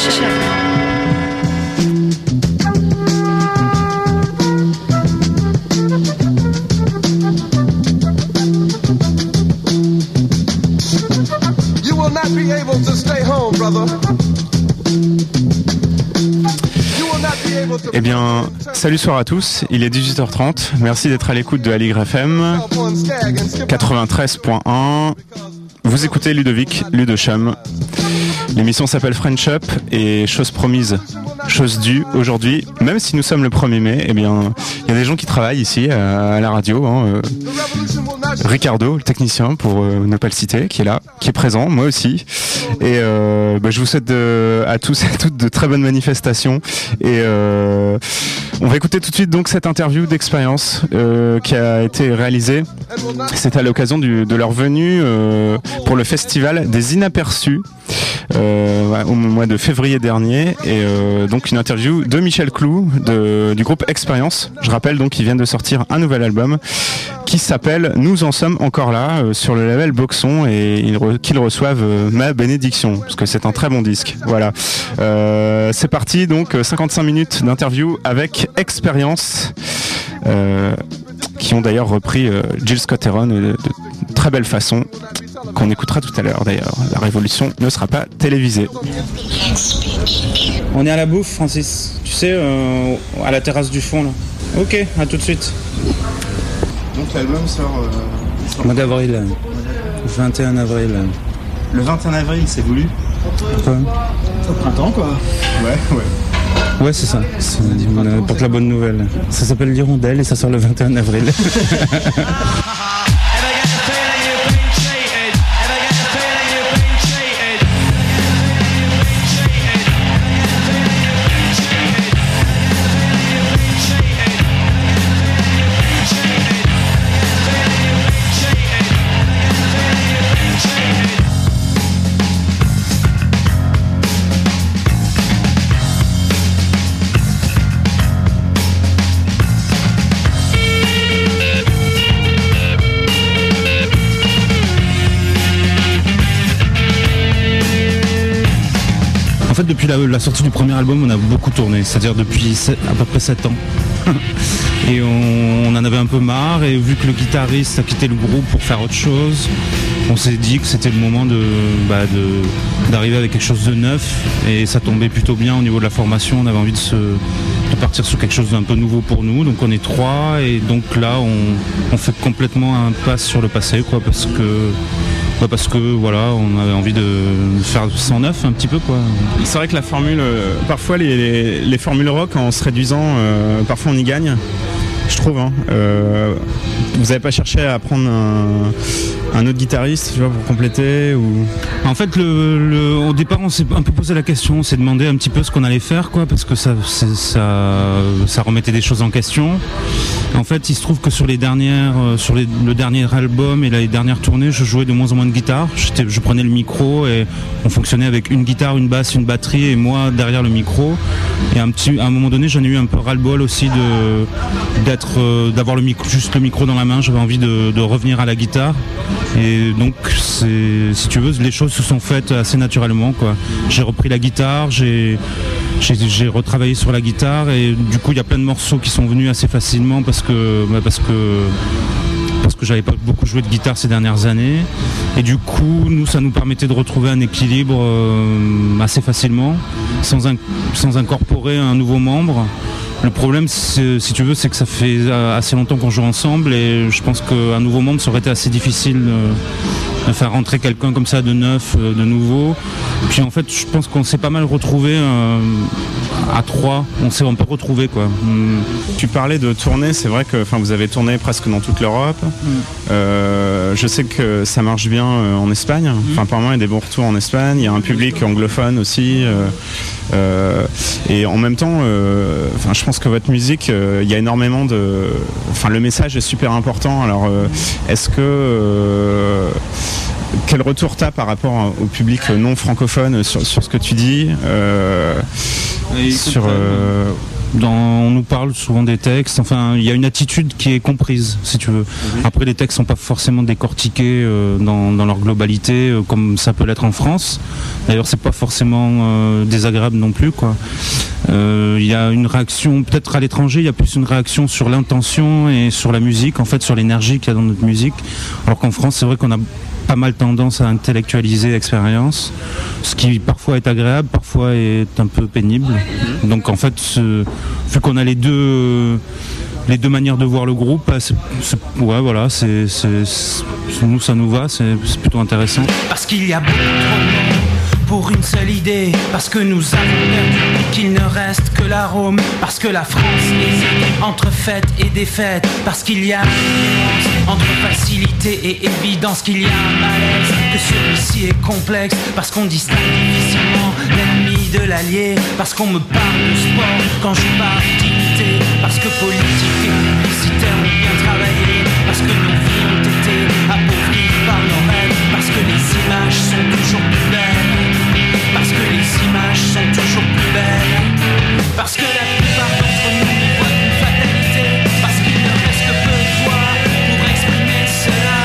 Eh bien, salut soir à tous, il est 18h30, merci d'être à l'écoute de Aligre FM 93.1, vous écoutez Ludovic, Ludochum. L'émission s'appelle French Up et chose promise, chose due aujourd'hui, même si nous sommes le 1er mai, eh bien, il y a des gens qui travaillent ici à la radio, Ricardo, le technicien, pour ne pas le citer, qui est là, qui est présent, moi aussi. Et je vous souhaite à tous et à toutes de très bonnes manifestations. Et on va écouter tout de suite donc cette interview d'expérience qui a été réalisée. C'est à l'occasion de leur venue pour le festival des Inaperçus. Au mois de février dernier, et donc une interview de Michel Clou du groupe Expérience. Je rappelle donc qu'ils viennent de sortir un nouvel album qui s'appelle Nous en sommes encore là sur le label Boxon, et qu'ils reçoivent ma bénédiction parce que c'est un très bon disque. Voilà, c'est parti donc 55 minutes d'interview avec Expérience, qui ont d'ailleurs repris Jill Scott Heron de très belle façon, qu'on écoutera tout à l'heure d'ailleurs. La révolution ne sera pas télévisée. On est à la bouffe, Francis. Tu sais, à la terrasse du fond là. Ok, à tout de suite. Donc l'album sort... Mois d'avril. 21 avril. Le 21 avril, c'est voulu? Quoi? Au printemps quoi. Ouais. Ouais, c'est ça. On porte la bonne nouvelle. Ça s'appelle l'Hirondelle et ça sort le 21 avril. En fait, depuis la sortie du premier album, on a beaucoup tourné, c'est-à-dire depuis à peu près 7 ans. Et on en avait un peu marre, et vu que le guitariste a quitté le groupe pour faire autre chose, on s'est dit que c'était le moment d'arriver avec quelque chose de neuf, et ça tombait plutôt bien au niveau de la formation. On avait envie de partir sur quelque chose d'un peu nouveau pour nous, donc on est 3, et donc là on fait complètement un pas sur le passé, quoi, parce que voilà, on avait envie de faire 109 un petit peu, quoi. C'est vrai que la formule, parfois les formules rock, en se réduisant, parfois on y gagne, je trouve. Vous n'avez pas cherché à prendre un autre guitariste, tu vois, pour compléter ou... En fait, au départ, on s'est un peu posé la question, on s'est demandé un petit peu ce qu'on allait faire, quoi, parce que ça remettait des choses en question. En fait, il se trouve que sur le dernier album et les dernières tournées, je jouais de moins en moins de guitare. Je prenais le micro et on fonctionnait avec une guitare, une basse, une batterie et moi derrière le micro. Et à un moment donné, j'en ai eu un peu ras-le-bol aussi d'avoir juste le micro dans la main. J'avais envie de revenir à la guitare. Et donc, si tu veux, les choses se sont faites assez naturellement, quoi. J'ai repris la guitare, j'ai retravaillé sur la guitare, et du coup, il y a plein de morceaux qui sont venus assez facilement parce que j'avais pas beaucoup joué de guitare ces dernières années, et du coup ça nous permettait de retrouver un équilibre assez facilement sans incorporer un nouveau membre. Le problème, si tu veux, c'est que ça fait assez longtemps qu'on joue ensemble, et je pense qu'un nouveau membre, ça aurait été assez difficile de faire rentrer quelqu'un comme ça de neuf, de nouveau. Puis en fait, je pense qu'on s'est pas mal retrouvé à 3, on s'est un peu retrouvé, quoi. Tu parlais de tournée, c'est vrai que vous avez tourné presque dans toute l'Europe. Je sais que ça marche bien en Espagne. Apparemment, il y a des bons retours en Espagne. Il y a un public anglophone aussi. Et en même temps, je pense que votre musique, il y a énormément de... le message est super important. Alors, est-ce que... quel retour t'as par rapport au public non francophone sur ce que tu dis on nous parle souvent des textes. Enfin, il y a une attitude qui est comprise, si tu veux. Après, les textes sont pas forcément décortiqués dans leur globalité, comme ça peut l'être en France. D'ailleurs, c'est pas forcément désagréable non plus, quoi. Il y a une réaction, peut-être à l'étranger, il y a plus une réaction sur l'intention et sur la musique, en fait, sur l'énergie qu'il y a dans notre musique. Alors qu'en France, c'est vrai qu'on a pas mal tendance à intellectualiser l'expérience, ce qui parfois est agréable, parfois est un peu pénible. Donc en fait, vu qu'on a les deux manières de voir le groupe, ouais, voilà, nous ça nous va, c'est plutôt intéressant. Parce qu'il y a beaucoup trop de monde pour une seule idée, parce que nous avons perdu, qu'il ne reste que l'arôme, parce que la France hésite entre fête et défaite, parce qu'il y a une nuance entre facilité et évidence, qu'il y a un malaise, que celui-ci est complexe, parce qu'on distingue difficilement l'ennemi de l'allié, parce qu'on me parle de sport quand je parle d'unité, parce que politique et publicitaire ont bien travaillé, parce que nos vies ont été appauvries par nos rêves, parce que les images sont toujours plus belles, parce que les images sont toujours plus belles, parce que la plupart d'entre nous ne voient qu'une fatalité, parce qu'il ne reste que peu de voix pour exprimer cela.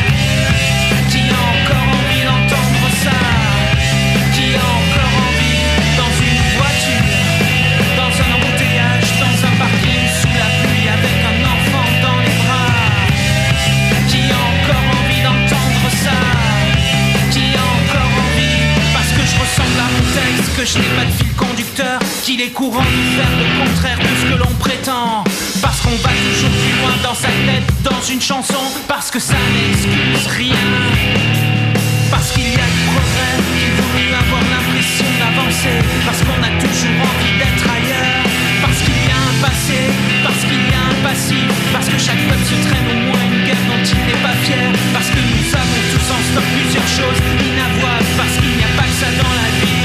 Qui a encore envie d'entendre ça? Qui a encore envie, dans une voiture, dans un embouteillage, dans un parking sous la pluie avec un enfant dans les bras? Qui a encore envie d'entendre ça? Qui a encore envie, parce que je ressemble à mon texte, que je n'ai pas de fil conducteur, qu'il est courant de faire le contraire de ce que l'on prétend, parce qu'on va toujours plus loin dans sa tête, dans une chanson, parce que ça n'excuse rien, parce qu'il y a du progrès, qu'il vaut mieux avoir l'impression d'avancer, parce qu'on a toujours envie d'être ailleurs, parce qu'il y a un passé, parce qu'il y a un passif, parce que chaque peuple se traîne au moins une guerre dont il n'est pas fier, parce que nous avons tous en stock plusieurs choses inavouables, parce qu'il n'y a pas que ça dans la vie.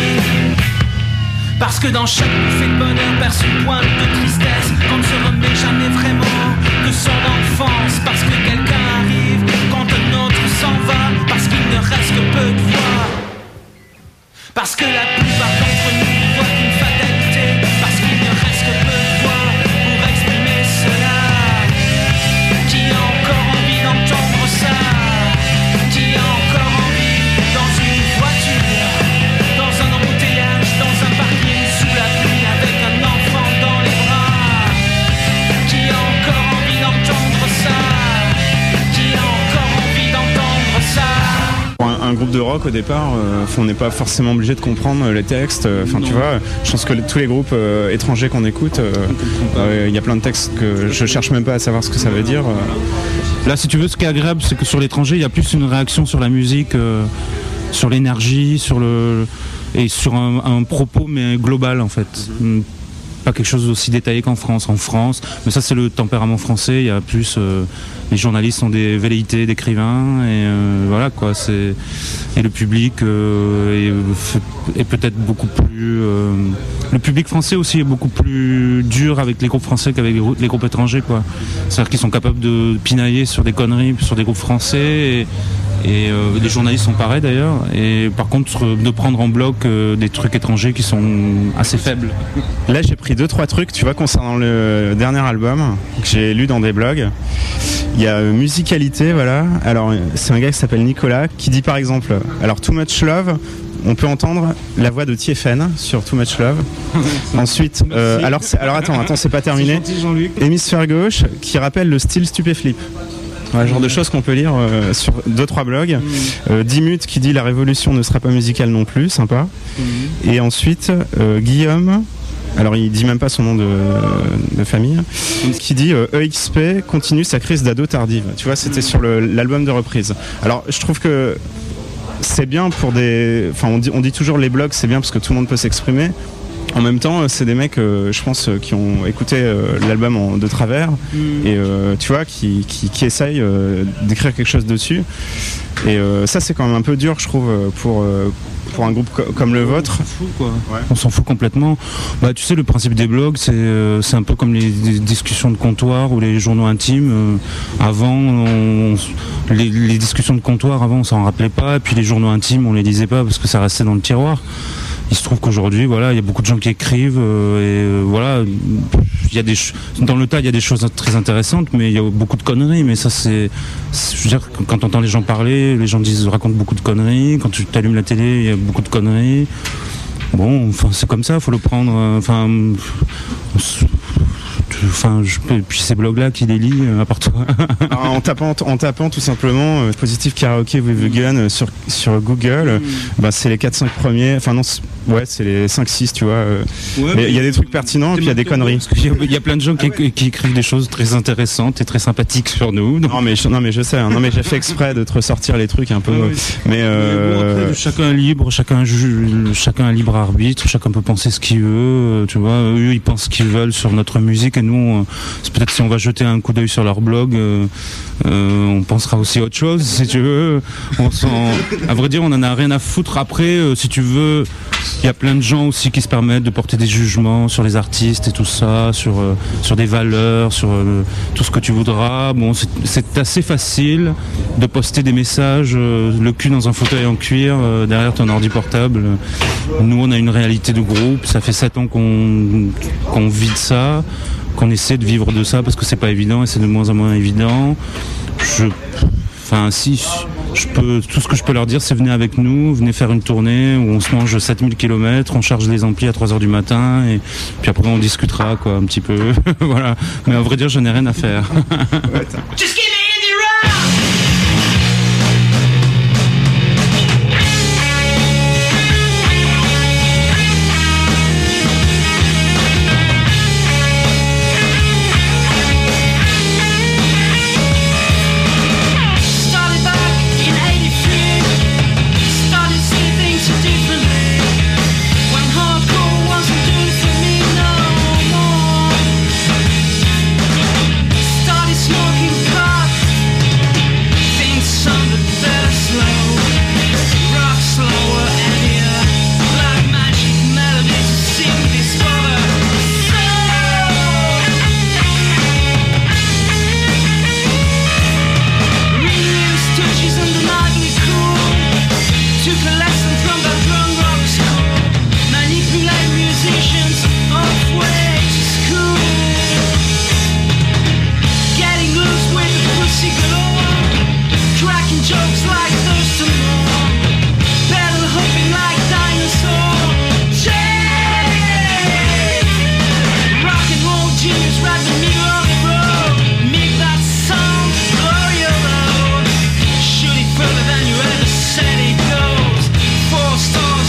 Parce que dans chaque bouffée de bonheur perce une pointe de tristesse, qu'on ne se remet jamais vraiment de son enfance. Parce que quelqu'un arrive quand un autre s'en va, parce qu'il ne reste que peu de voix, parce que la plupart d'entre nous ne voient qu'une fatalité, parce qu'il ne reste que peu de voix pour exprimer cela. Qui a encore envie d'entendre ça? Qui a encore envie, dans une voiture, dans un embouteillage, dans un parking sous la pluie avec un enfant dans les bras? Qui a encore envie d'entendre ça? Qui a encore envie d'entendre ça? Pour un groupe de rock au départ, on n'est pas forcément obligé de comprendre les textes. Enfin, tu vois, je pense que tous les groupes étrangers qu'on écoute, il y a plein de textes que je cherche même pas à savoir ce que ça veut dire. Là, si tu veux, ce qui est agréable, c'est que sur l'étranger, il y a plus une réaction sur la musique, sur l'énergie, et sur un propos, mais global en fait. Pas quelque chose d'aussi détaillé qu'en France. En France, mais ça c'est le tempérament français. Il y a plus les journalistes sont des velléités d'écrivains et voilà quoi. Et le public est peut-être beaucoup plus. Le public français aussi est beaucoup plus dur avec les groupes français qu'avec les groupes étrangers quoi. C'est-à-dire qu'ils sont capables de pinailler sur des conneries sur des groupes français. Et les journalistes sont pareils d'ailleurs, et par contre de prendre en bloc des trucs étrangers qui sont assez faibles. Là j'ai pris 2-3 trucs, tu vois, concernant le dernier album que j'ai lu dans des blogs. Il y a musicalité, voilà. Alors c'est un gars qui s'appelle Nicolas qui dit par exemple, alors Too Much Love, on peut entendre la voix de Tiefen sur Too Much Love. Ensuite, alors attends, c'est pas terminé. Hémisphère gauche qui rappelle le style Stupéflip. Ouais, genre de choses qu'on peut lire sur 2-3 blogs. Dimut qui dit la révolution ne sera pas musicale non plus, sympa. Et ensuite Guillaume, alors il dit même pas son nom de famille, qui dit EXP continue sa crise d'ado tardive. Tu vois, c'était sur l'album de reprise. Alors je trouve que c'est bien pour des... Enfin on dit toujours les blogs c'est bien parce que tout le monde peut s'exprimer. En même temps, c'est des mecs, je pense, qui ont écouté l'album de travers et tu vois, qui essayent d'écrire quelque chose dessus. Et ça, c'est quand même un peu dur, je trouve, pour un groupe comme le vôtre. On s'en fout, quoi. Ouais. On s'en fout complètement. Bah, tu sais, le principe des blogs, c'est un peu comme les discussions de comptoir ou les journaux intimes. Avant, les discussions de comptoir, avant, on s'en rappelait pas. Et puis les journaux intimes, on les lisait pas parce que ça restait dans le tiroir. il se trouve qu'aujourd'hui, voilà, il y a beaucoup de gens qui écrivent voilà, il y a dans le tas, il y a des choses très intéressantes, mais il y a beaucoup de conneries. Mais ça, je veux dire, quand on entend les gens parler, les gens racontent beaucoup de conneries. Quand tu t'allumes la télé, il y a beaucoup de conneries. Bon, enfin, c'est comme ça, faut le prendre. Puis ces blogs-là qui les lit à part toi. en tapant tout simplement Positive Karaoke with the Gun sur Google, c'est les 4-5 premiers. Enfin non, c'est les 5-6, tu vois. Mais il y a des trucs pertinents et puis il y a des conneries. Il y a plein de gens qui écrivent des choses très intéressantes et très sympathiques sur nous. Non mais je sais. Non mais j'ai fait exprès de te ressortir les trucs un peu. Mais après, chacun est libre, chacun a libre arbitre, chacun peut penser ce qu'il veut. Tu vois, eux ils pensent ce qu'ils veulent sur notre musique. Et nous, c'est peut-être si on va jeter un coup d'œil sur leur blog, on pensera aussi à autre chose, si tu veux. À vrai dire, on en a rien à foutre. Après, si tu veux, il y a plein de gens aussi qui se permettent de porter des jugements sur les artistes et tout ça, sur des valeurs, sur tout ce que tu voudras. Bon, c'est assez facile de poster des messages, le cul dans un fauteuil en cuir, derrière ton ordi portable. Nous, on a une réalité de groupe. Ça fait 7 ans qu'on vit de ça, qu'on essaie de vivre de ça parce que c'est pas évident et c'est de moins en moins évident. Tout ce que je peux leur dire, c'est venez avec nous, venez faire une tournée où on se mange 7000 km, on charge les amplis à 3h du matin et puis après on discutera quoi un petit peu. Voilà. Mais à vrai dire, je n'ai rien à faire. Further than you ever said it goes. 4 stars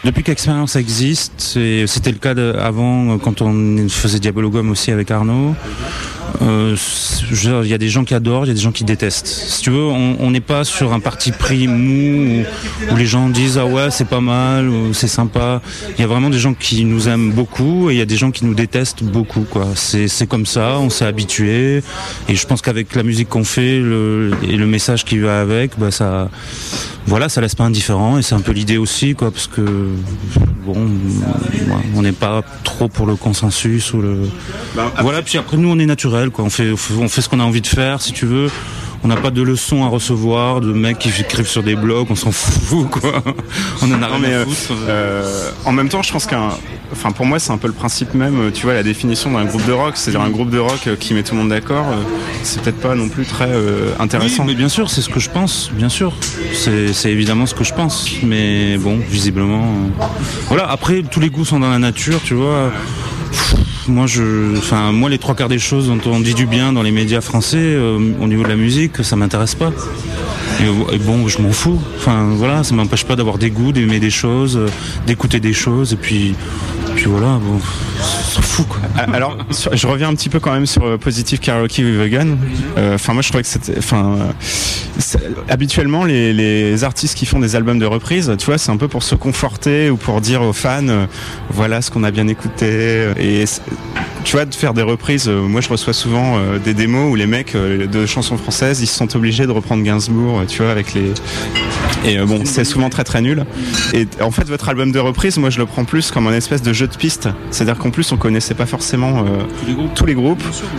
Depuis qu'Expérience existe, et c'était le cas avant quand on faisait Diabologum aussi avec Arnaud, il y a des gens qui adorent, il y a des gens qui détestent. Si tu veux, on n'est pas sur un parti pris mou où les gens disent ah ouais c'est pas mal ou c'est sympa. Il y a vraiment des gens qui nous aiment beaucoup et il y a des gens qui nous détestent beaucoup quoi. C'est comme ça, on s'est habitué et je pense qu'avec la musique qu'on fait et le message qui va avec, bah ça laisse pas indifférent et c'est un peu l'idée aussi quoi, parce que bon, on n'est pas trop pour le consensus ou le voilà. Puis après nous on est naturel quoi, on fait ce qu'on a envie de faire si tu veux. On n'a pas de leçons à recevoir, de mecs qui écrivent sur des blogs, on s'en fout quoi. On en a rien à foutre. En même temps, je pense pour moi, c'est un peu le principe même. Tu vois, la définition d'un groupe de rock, c'est-à-dire un groupe de rock qui met tout le monde d'accord. C'est peut-être pas non plus très intéressant. Oui, mais bien sûr, c'est ce que je pense. Bien sûr, c'est évidemment ce que je pense. Mais bon, visiblement, voilà. Après, tous les goûts sont dans la nature, tu vois. Moi, les trois quarts des choses dont on dit du bien dans les médias français, au niveau de la musique, ça m'intéresse pas. Et bon, je m'en fous. Enfin, voilà, ça m'empêche pas d'avoir des goûts, d'aimer des choses, d'écouter des choses, et puis voilà, bon, on s'en fout, quoi. Alors, je reviens un petit peu quand même sur Positive Karaoke with Vegan. Moi, je trouvais que c'était, habituellement, les artistes qui font des albums de reprise, tu vois, c'est un peu pour se conforter ou pour dire aux fans, voilà ce qu'on a bien écouté. Et tu vois, de faire des reprises, moi je reçois souvent des démos où les mecs de chansons françaises, ils se sont obligés de reprendre Gainsbourg, tu vois, avec les... Et bon, c'est souvent très très nul. Et en fait, votre album de reprise, moi je le prends plus comme un espèce de jeu de piste. C'est-à-dire qu'en plus, on connaissait pas forcément tous les groupes.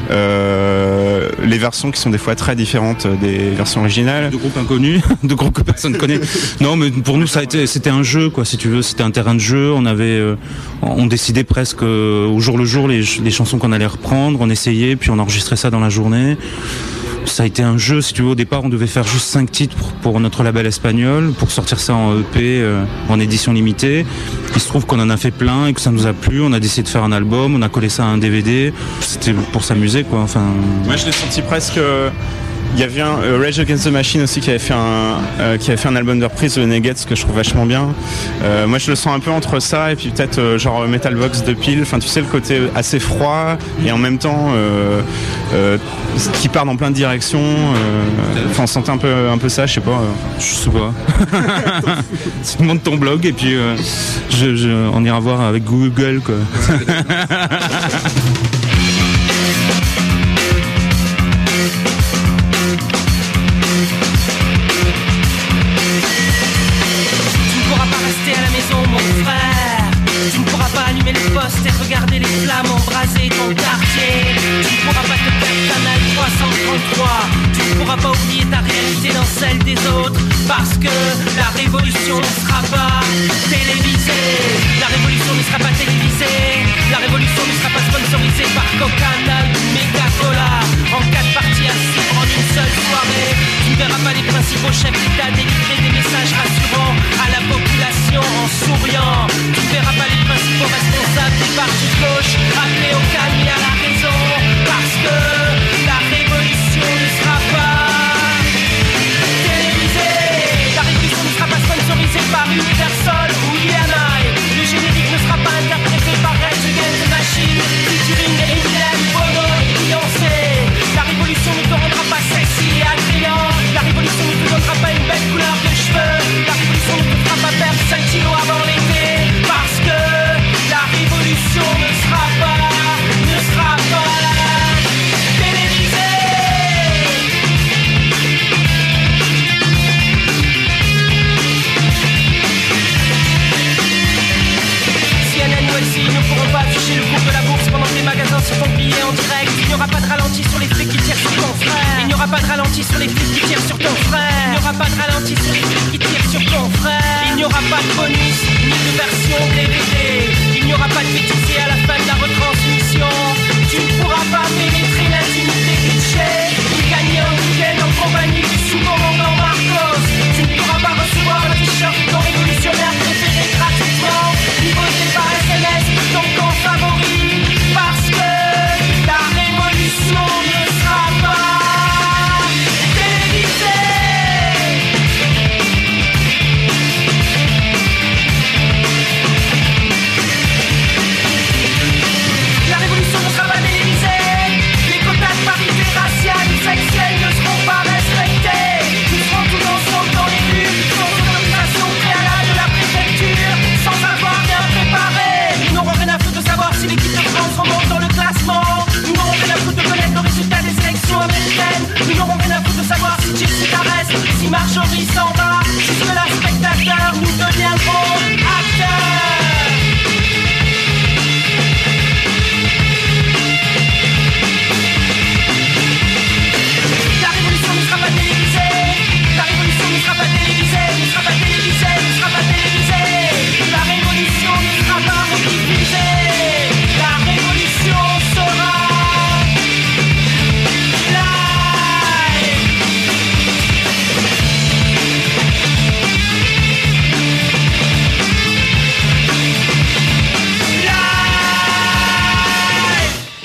Les versions qui sont des fois très différentes des versions originales. De groupes inconnus, de groupes que personne connaît. Non, mais pour nous, c'était un jeu, quoi, si tu veux. C'était un terrain de jeu. On décidait presque au jour le jour les chansons qu'on allait reprendre. On essayait, puis on enregistrait ça dans la journée. Ça a été un jeu, si tu veux. Au départ, on devait faire juste 5 titres pour notre label espagnol, pour sortir ça en EP, en édition limitée. Il se trouve qu'on en a fait plein et que ça nous a plu. On a décidé de faire un album, on a collé ça à un DVD. C'était pour s'amuser, quoi. Enfin... Moi, je l'ai senti presque... Il y avait un Rage Against the Machine aussi qui avait fait un album de reprise de Nuggets que je trouve vachement bien. Moi je le sens un peu entre ça et puis peut-être genre Metal Box de Peel. Enfin tu sais, le côté assez froid et en même temps qui part dans plein de directions. On sentait un peu ça, je sais pas. Je sais pas. Tu montes ton blog et puis on ira voir avec Google quoi. Et regarder les flammes embraser ton quartier. Tu ne pourras pas te perdre canal 333. Tu ne pourras pas oublier ta réalité dans celle des autres. Parce que la révolution ne sera pas télévisée. La révolution ne sera pas télévisée. La révolution ne sera pas sponsorisée par Coca-Cola ou Mega-Cola. En 4 parties à suivre en une seule soirée. Tu ne verras pas les principaux chefs d'État délivrer des messages rassurants à la population en souriant. Tu ne verras pas les principaux responsables des partis de gauche appelés au calme et à la raison. Parce que la révolution ne sera pas télévisée. La révolution ne sera pas sponsorisée par Universal ou IMI. Le générique ne sera pas interprété par Rage Against the Machine, featuring Eminem, Bono et Beyoncé. La révolution ne te rendra pas sexy et attrayant. La révolution ne te donnera pas une belle couleur de cheveux. La révolution ne te fera pas perdre 5 kilos avant l'été. Parce que la révolution ne sera pas télévisée. CNN ou LCI ne pourront pas afficher le cours de la bourse pendant que les magasins se font piller en direct. Il n'y aura pas de ralenti sur les flics qui tirent sur ton frère. Il n'y aura pas de ralenti sur les flics qui tirent sur ton frère. Il n'y aura pas de ralenti sur les flics qui tirent sur ton frère. Il n'y aura pas de bonus ni de version DVD. Il n'y aura pas de bêtisier à la fin de la retransmission. Tu ne pourras pas pénétrer l'intimité cliché ni gagner un week-end en compagnie du sous-commandant Marcos. Tu ne pourras pas recevoir le t-shirt de ton révolutionnaire préféré gratuitement ni voter par SMS ton camp favori. Parce que la révolution ne sera pas télévisée.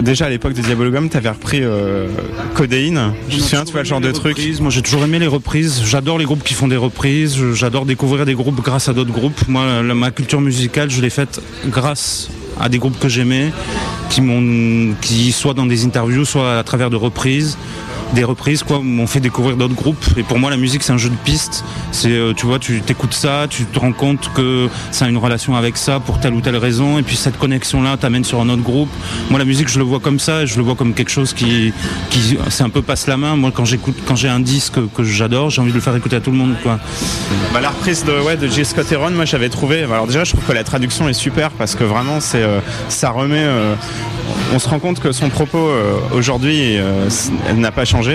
déjà à l'époque de Diabologum, t'avais repris Codéine. Je me souviens, tu vois le genre de truc. Moi j'ai toujours aimé les reprises. J'adore les groupes qui font des reprises. J'adore découvrir des groupes grâce à d'autres groupes. Moi, ma culture musicale, je l'ai faite grâce à des groupes que j'aimais, qui soit dans des interviews, soit à travers de reprises. Des reprises m'ont fait découvrir d'autres groupes, et pour moi la musique c'est un jeu de pistes. C'est tu vois, tu t'écoutes ça, tu te rends compte que ça a une relation avec ça pour telle ou telle raison, et puis cette connexion là t'amène sur un autre groupe. Moi la musique je le vois comme ça, et je le vois comme quelque chose qui c'est un peu passe la main. Moi quand j'ai un disque que j'adore, j'ai envie de le faire écouter à tout le monde quoi. La reprise de Jill Scott Heron, moi j'avais trouvé, alors déjà je trouve que la traduction est super parce que vraiment ça remet on se rend compte que son propos aujourd'hui elle n'a pas changé,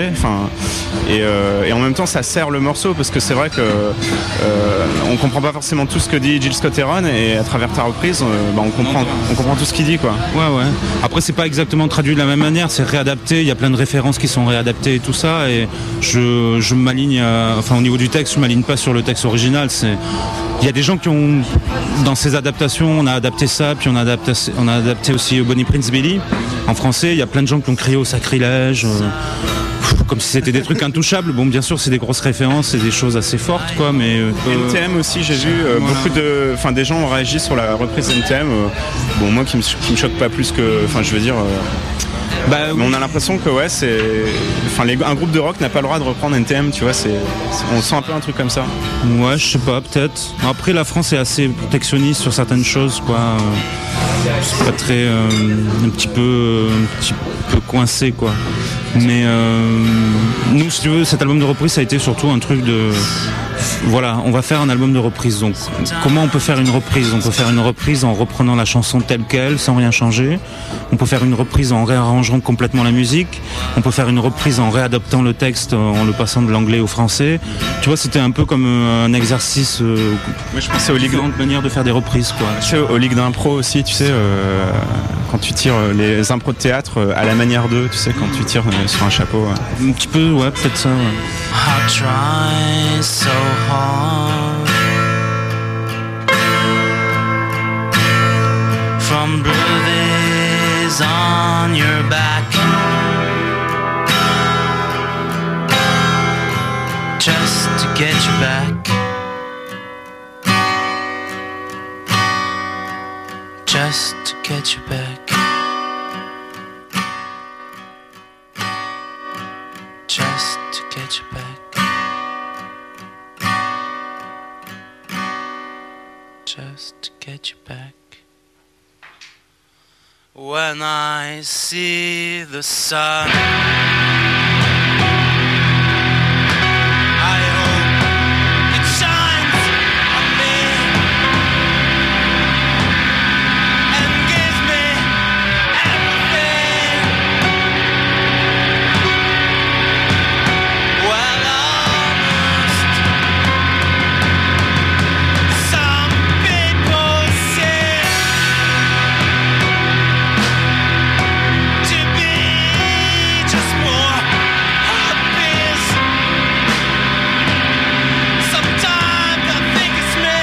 et en même temps ça sert le morceau parce que c'est vrai que on comprend pas forcément tout ce que dit Jill Scott Heron, et à travers ta reprise on comprend tout ce qu'il dit quoi. Ouais. Après c'est pas exactement traduit de la même manière, c'est réadapté, il y a plein de références qui sont réadaptées et tout ça, et je m'aligne au niveau du texte, je m'aligne pas sur le texte original. Il y a des gens qui ont, dans ces adaptations, on a adapté ça, puis on a adapté aussi Bonnie Prince Billy. En français, il y a plein de gens qui ont crié au sacrilège, comme si c'était des trucs intouchables. Bon, bien sûr, c'est des grosses références, c'est des choses assez fortes, quoi, mais... NTM aussi, j'ai vu beaucoup des gens ont réagi sur la reprise NTM. Moi qui me choque pas plus que... mais on a l'impression que un groupe de rock n'a pas le droit de reprendre NTM, tu vois, on sent un peu un truc comme ça. Ouais, je sais pas, peut-être. Après, la France est assez protectionniste sur certaines choses, quoi. C'est pas très... un petit peu coincé, quoi. Mais nous, si tu veux, cet album de reprise, ça a été surtout un truc de... Voilà, on va faire un album de reprise. Donc, comment on peut faire une reprise ? On peut faire une reprise en reprenant la chanson telle qu'elle, sans rien changer. On peut faire une reprise en réarrangeant complètement la musique. On peut faire une reprise en réadaptant le texte, en le passant de l'anglais au français. Tu vois, c'était un peu comme un exercice. Je pensais aux différentes manières de faire des reprises, quoi. Tu sais, aux ligues d'impro aussi, tu sais, quand tu tires les impros de théâtre à la manière d'eux, tu sais, quand tu tires sur un chapeau. Un petit peu, ouais, peut-être ça. Ouais. I try so hard from bruises on your back, just to get you back, just to get you back, just to get you back. Just to get you back. When I see the sun, I hope it shines on me and gives me everything. Well, almost. Some people say to be just more obvious. Sometimes I think it's me.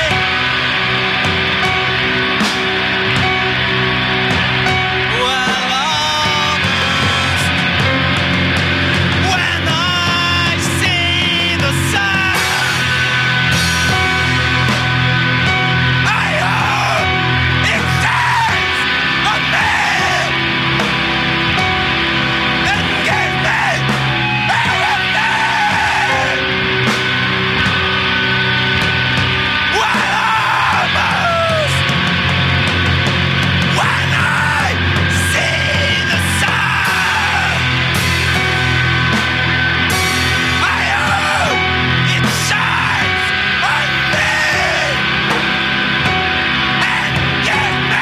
Well, almost. When I see the sun, I hope it shines on me and gives me everything. Well, almost. When I see the sun, I hope it shines on me and gives me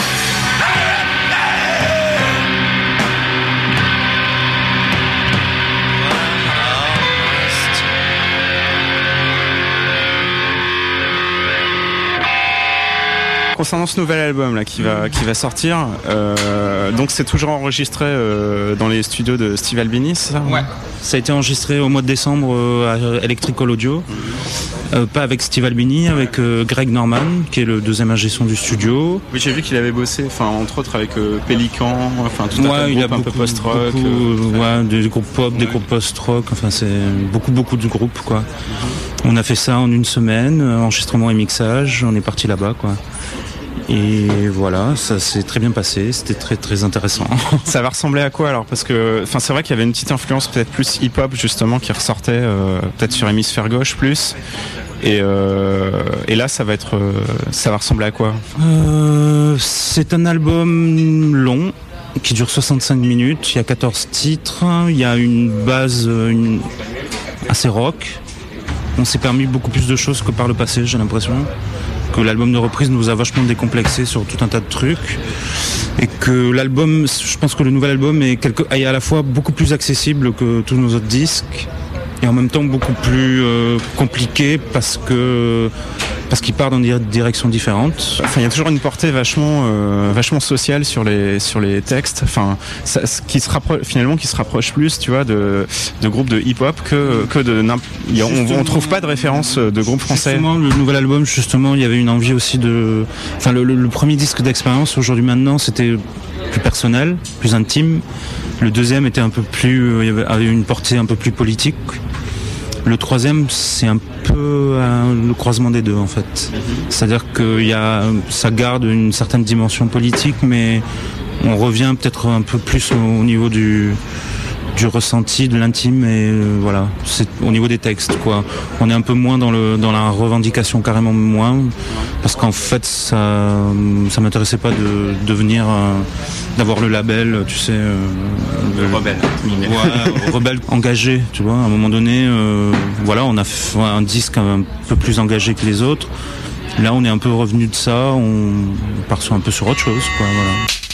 Concernant ce nouvel album là qui va sortir, donc c'est toujours enregistré dans les studios de Steve Albini, c'est ça ? Ouais. Ça a été enregistré au mois de décembre à Electrical Audio. Pas avec Steve Albini, avec Greg Norman, qui est le deuxième ingé son du studio. Oui, j'ai vu qu'il avait bossé, entre autres avec Pélican, tout un il a un peu post-rock. Des groupes pop, des groupes post-rock, c'est beaucoup de groupes, quoi. On a fait ça en une semaine, enregistrement et mixage, on est parti là-bas, quoi. Et voilà, ça s'est très bien passé, c'était très très intéressant. Ça va ressembler à quoi alors? Parce que c'est vrai qu'il y avait une petite influence peut-être plus hip-hop justement qui ressortait peut-être sur Hémisphère Gauche plus. Et là ça va ressembler à quoi? C'est un album long qui dure 65 minutes, il y a 14 titres, il y a une base assez rock. On s'est permis beaucoup plus de choses que par le passé, j'ai l'impression. Que l'album de reprise nous a vachement décomplexé sur tout un tas de trucs et que l'album, je pense que le nouvel album est à la fois beaucoup plus accessible que tous nos autres disques et en même temps beaucoup plus compliqué parce qu'il part dans des directions différentes. Il y a toujours une portée vachement sociale sur les textes. Qui se rapproche plus, tu vois, de groupes de hip-hop que de. On trouve pas de référence de groupes français. Justement, le nouvel album, il y avait une envie aussi de. Le premier disque d'Expérience, Aujourd'hui Maintenant, c'était plus personnel, plus intime. Le deuxième était avait une portée un peu plus politique. Le troisième, c'est un peu le croisement des deux en fait. C'est-à-dire que ça garde une certaine dimension politique, mais on revient peut-être un peu plus au niveau du ressenti, de l'intime et voilà, c'est au niveau des textes quoi. On est un peu moins dans la revendication, carrément moins, parce qu'en fait ça m'intéressait pas de devenir d'avoir le label, tu sais, le rebelle. Rebelle engagé, tu vois. À un moment donné, on a fait un disque un peu plus engagé que les autres. Là, on est un peu revenu de ça, on part un peu sur autre chose, quoi. Voilà.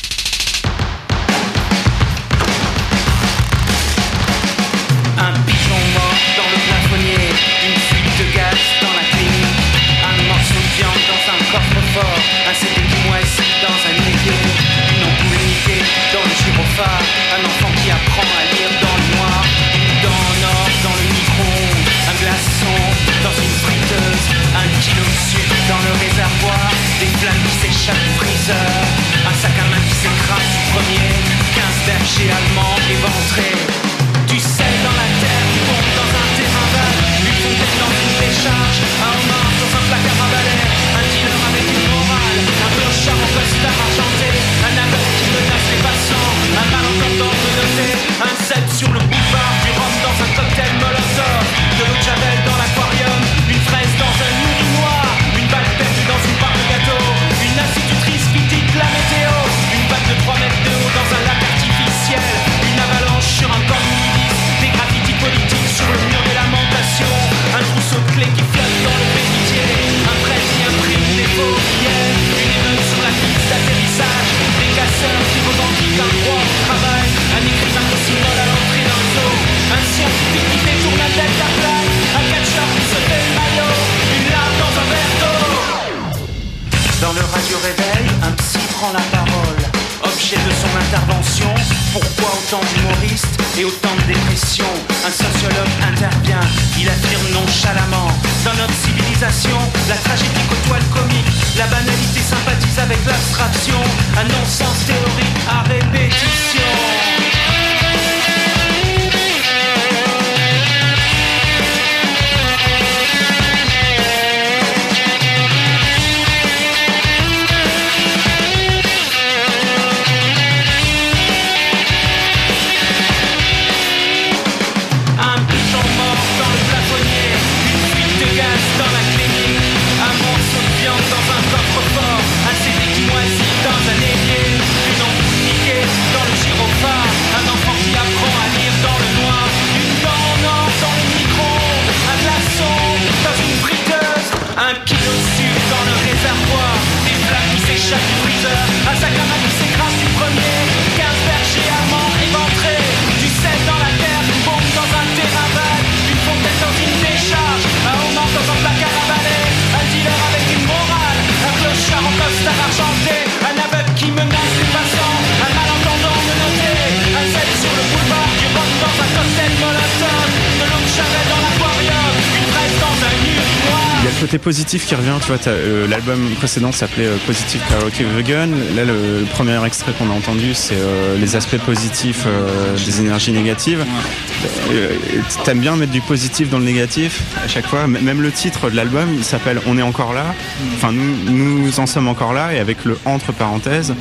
Un enfant qui apprend à lire dans le noir, une dent en or dans le micro-ondes, un glaçon dans une friteuse, un kilo de sucre dans le réservoir, des flammes qui s'échappent du freezer, un sac à main qui s'écrase du premier, 15 bergers allemands éventrés. Du sel dans la terre, du pompe dans un terrain vague, une fontaine dans une décharge, un homard dans un placard à balai, un dealer avec une morale, un clochard en costard argenté, un aveugle qui menace les passants, un malentendant menotté, un set sur le boulevard, du rhum dans un cocktail molotov, de l'eau de javel dans l'aquarium, une fraise dans un urinoir, une balle perdue dans une barre de gâteau, une institutrice qui dit la météo, une balle de 3 mètres de haut dans un lac artificiel, une avalanche sur un camp de milices, des graffitis politiques sur le mur des lamentations, un trousseau de clés qui flotte dans le bénitier, un prêtre qui imprime des faux billets, une émeute sur la piste d'atterrissage, des casseurs qui revendiquent un droit au travail, un écrivain qui s'immole à l'entrée d'un zoo, un scientifique qui détourne la tête à plate, un catcheur qui se fait le maillot, une larme dans un verre d'eau. Dans le radio réveil, un psy prend la parole. Objet de son intervention, pourquoi autant d'humoristes et autant de dépression? Un sociologue intervient, il affirme nonchalamment: dans notre civilisation, la tragédie côtoie le comique, la banalité sympathise avec l'abstraction, un non-sens théorique à répétition. Dans un coffre-fort, un CD qui moisit dans un évier, une ampoule côté positif qui revient. Tu vois, l'album précédent s'appelait Positive Karaoke Vegan. Là, le premier extrait qu'on a entendu, c'est les aspects positifs des énergies négatives. T'aimes bien mettre du positif dans le négatif à chaque fois. Même le titre de l'album, il s'appelle On est encore là. Enfin, nous en sommes encore là, et avec le entre parenthèses.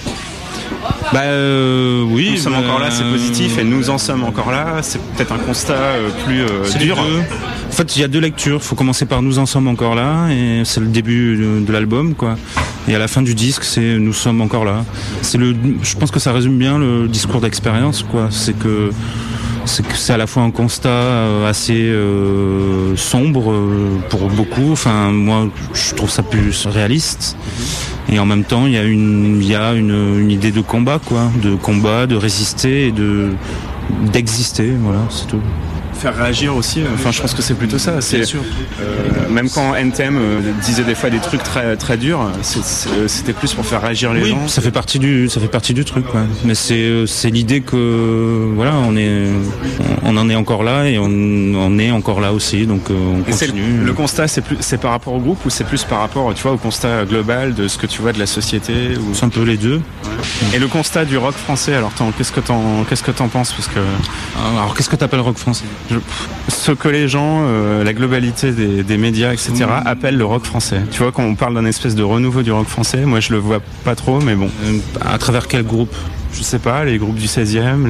Oui, nous sommes encore là, c'est positif, et nous en sommes encore là, c'est peut-être un constat plus dur. En fait, il y a deux lectures. Il faut commencer par nous en sommes encore là, et c'est le début de l'album, quoi. Et à la fin du disque, c'est nous sommes encore là. Je pense que ça résume bien le discours d'expérience, quoi. C'est que c'est à la fois un constat assez sombre pour beaucoup. Enfin, moi, je trouve ça plus réaliste. Et en même temps, il y a une idée de combat, quoi, de résister et d'exister. Voilà, c'est tout. Faire réagir aussi. Enfin, je pense que c'est plutôt ça. Bien sûr. Même quand NTM disait des fois des trucs très très durs, c'était plus pour faire réagir les gens. Ça fait partie du truc. Ouais. Mais c'est l'idée que voilà, on en est encore là, et on est encore là aussi. Donc on continue. Le constat, c'est par rapport au groupe, ou c'est plus par rapport, tu vois, au constat global de ce que tu vois de la société, ou... C'est un peu les deux. Ouais. Et le constat du rock français. Alors, qu'est-ce que t'en penses, parce que... Alors, qu'est-ce que t'appelles rock français? Ce que les gens, la globalité des médias, etc., appellent le rock français. Tu vois, quand on parle d'un espèce de renouveau du rock français, moi je le vois pas trop, mais bon. À travers quel groupe? Je sais pas, les groupes du 16e,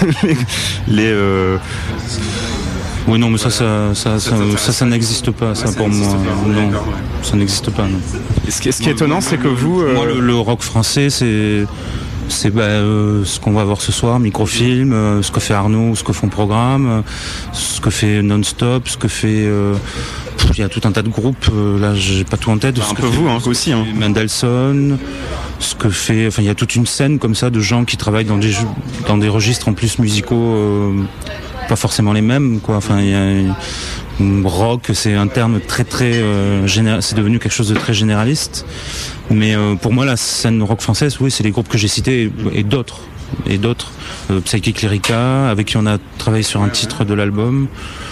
Oui, non, mais ça n'existe pas, ça pour moi. Non, ça n'existe pas, non. Et ce qui est étonnant, c'est que vous... Moi, le rock français, c'est ce qu'on va voir ce soir, Microfilm, ce que fait Arnaud, ce que font Programme, ce que fait Non-Stop, ce que fait... il y a tout un tas de groupes, là j'ai pas tout en tête. Un peu vous, aussi. Hein. Mendelssohn, ce que fait... Enfin, il y a toute une scène comme ça de gens qui travaillent dans des registres en plus musicaux, pas forcément les mêmes, quoi. Enfin, il y a... Rock, c'est un terme très très c'est devenu quelque chose de très généraliste. Mais pour moi, la scène rock française, oui, c'est les groupes que j'ai cités et d'autres. Psychic Lyrica, avec qui on a travaillé sur un titre de l'album.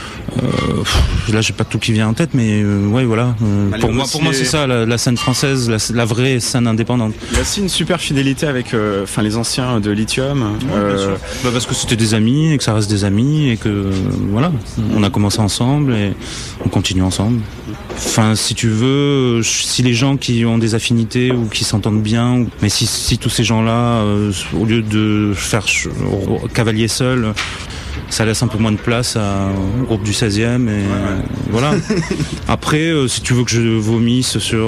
Là, j'ai pas tout qui vient en tête, mais ouais, voilà. Pour moi, c'est ça la scène française, la vraie scène indépendante. Il y a aussi une super fidélité avec, les anciens de Lithium. Parce que c'était des amis et que ça reste des amis et que voilà, on a commencé ensemble et on continue ensemble. Enfin, si tu veux, si les gens qui ont des affinités ou qui s'entendent bien, mais si tous ces gens-là, au lieu de faire cavalier seul, ça laisse un peu moins de place au groupe du 16e et voilà. Après, si tu veux que je vomisse sur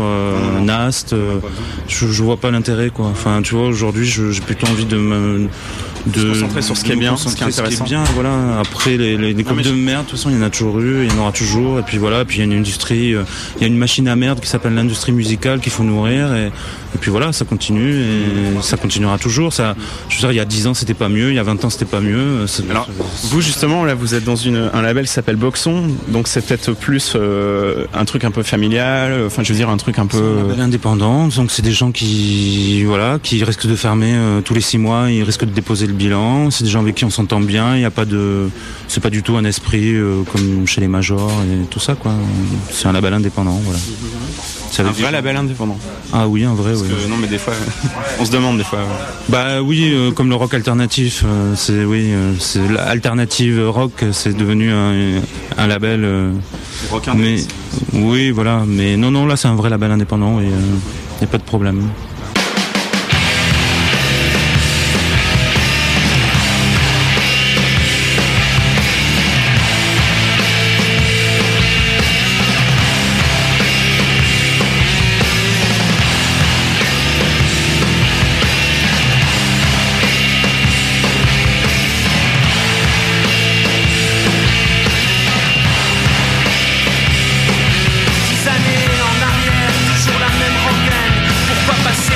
Nast, je vois pas l'intérêt, quoi. Enfin, tu vois, aujourd'hui, j'ai plutôt envie de se concentrer sur ce qui est bien, ce qui est intéressant. Voilà. Après, les groupes de merde, de toute façon, il y en a toujours eu, il y en aura toujours. Et puis voilà, puis il y a une industrie, il y a une machine à merde qui s'appelle l'industrie musicale qu'il faut nourrir. Et puis voilà, ça continue et ça continuera toujours. Ça, je veux dire, il y a 10 ans, c'était pas mieux. Il y a 20 ans, c'était pas mieux. Alors, vous, justement, là, vous êtes dans un label qui s'appelle Boxon. Donc, c'est peut-être plus un truc un peu familial. Enfin, je veux dire, un truc un peu... C'est un label indépendant. Donc, c'est des gens qui risquent de fermer tous les 6 mois. Ils risquent de déposer le bilan. C'est des gens avec qui on s'entend bien. Il y a pas c'est pas du tout un esprit comme chez les majors et tout ça, quoi. C'est un label indépendant, voilà. C'est un vrai label indépendant. Ah oui, un vrai, oui. Non, mais des fois, on se demande des fois. Bah oui, comme le rock alternatif, c'est l'alternative rock, c'est devenu un label. Rock indépendant. Oui, voilà. Mais non, là c'est un vrai label indépendant et y a pas de problème. Passer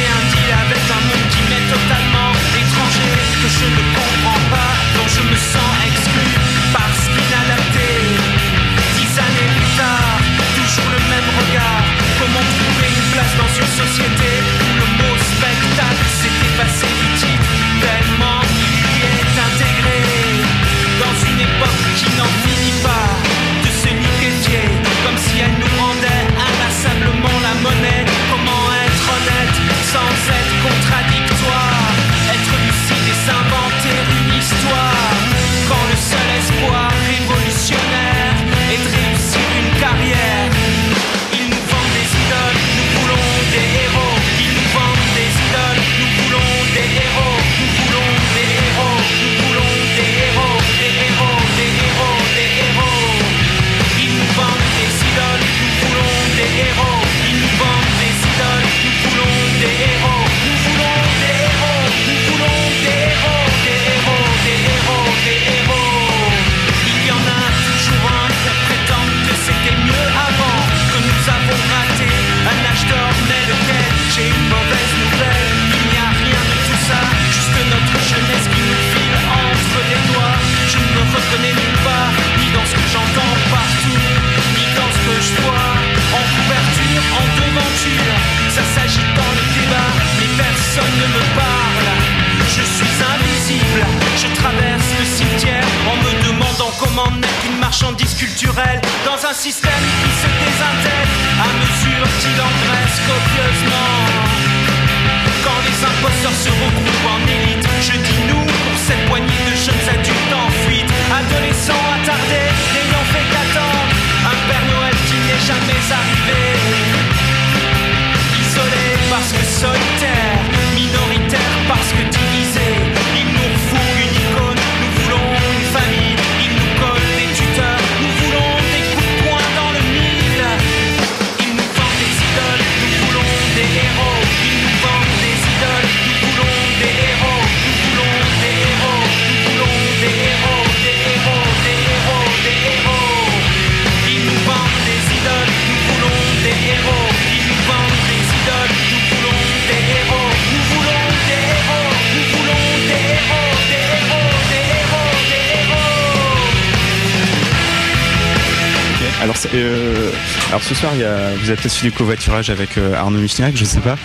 possible. Je traverse le cimetière en me demandant comment n'est qu'une marchandise culturelle dans un système qui se désintègre à mesure qu'il engraisse copieusement. Quand les imposteurs se regroupent en élite, je dis nous pour cette poignée de jeunes adultes en fuite, adolescents attardés, n'ayant fait qu'attendre un Père Noël qui n'est jamais arrivé. Isolé parce que solitaire, minoritaire parce que divisé, il nous refourgue une icône, nous voulons une famille, il nous colle des tuteurs, nous voulons des coups de poing dans le mille. Il nous vend des idoles, nous voulons des héros, il nous vend des idoles, nous voulons des héros, nous voulons des héros, nous voulons des héros, des héros, des héros, des héros. Il nous vend des idoles, nous voulons des héros, il nous vend des idoles, nous voulons des héros, nous voulons des héros, nous voulons des héros, des héros, des héros, des héros. Alors ce soir, vous avez peut-être suivi le covoiturage avec Arnaud Michniac, je sais pas.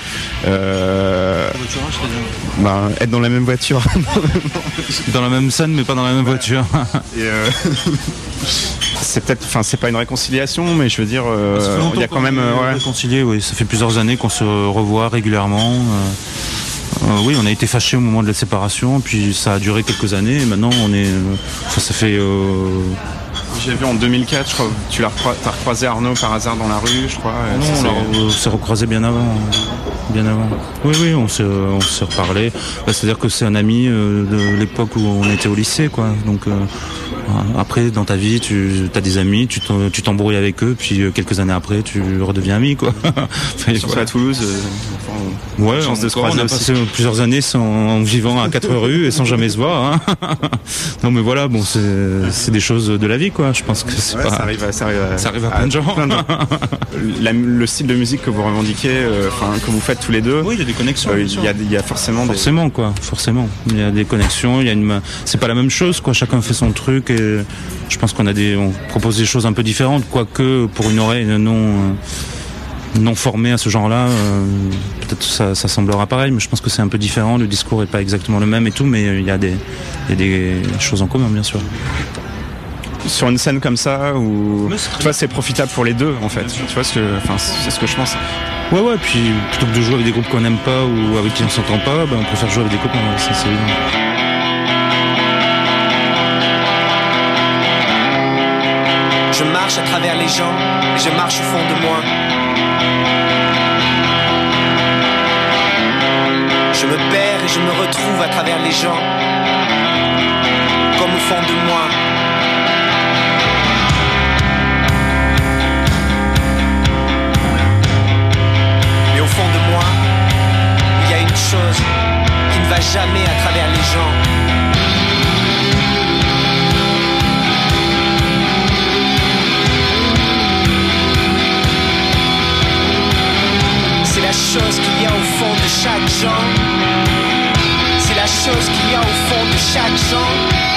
Être dans la même voiture. Dans la même scène, mais pas dans la même voiture. Et c'est peut-être, c'est pas une réconciliation, mais je veux dire, il y a quand même réconcilié. Oui, ça fait plusieurs années qu'on se revoit régulièrement. Oui, on a été fâchés au moment de la séparation, puis ça a duré quelques années. Et maintenant, ça fait. J'ai vu en 2004, je crois, tu t'as recroisé Arnaud par hasard dans la rue, je crois. On s'est recroisé bien avant. Oui, on s'est reparlé. C'est-à-dire que c'est un ami de l'époque où on était au lycée, quoi. Donc après, dans ta vie, tu as des amis, tu t'embrouilles avec eux, puis quelques années après, tu redeviens ami, quoi. Surtout à Toulouse. Ouais, chance de se croiser. On a passé plusieurs années en vivant à 4 rues et sans jamais se voir. Hein. Non, mais voilà, bon, c'est des choses de la vie, quoi. Je pense que c'est pas. Ça arrive à plein de gens. Le style de musique que vous revendiquez, que vous faites tous les deux. Oui, il y a des connexions. Il y a forcément Forcément. Il y a des connexions. C'est pas la même chose, quoi. Chacun fait son truc et je pense on propose des choses un peu différentes, quoique pour une oreille non formée à ce genre-là, peut-être ça semblera pareil, mais je pense que c'est un peu différent. Le discours est pas exactement le même et tout, mais il y a des choses en commun, bien sûr. Sur une scène comme ça où tu vois, c'est profitable pour les deux en fait. Tu vois c'est ce que je pense. Ouais, puis plutôt que de jouer avec des groupes qu'on n'aime pas ou avec qui on s'entend pas, on préfère jouer avec des copains, ça c'est évident. Je marche à travers les gens et je marche au fond de moi. Je me perds et je me retrouve à travers les gens, comme au fond de moi. Mais au fond de moi, il y a une chose qui ne va jamais à travers les gens. C'est la chose qu'il y a au fond de chaque gens. C'est la chose qu'il y a au fond de chaque gens.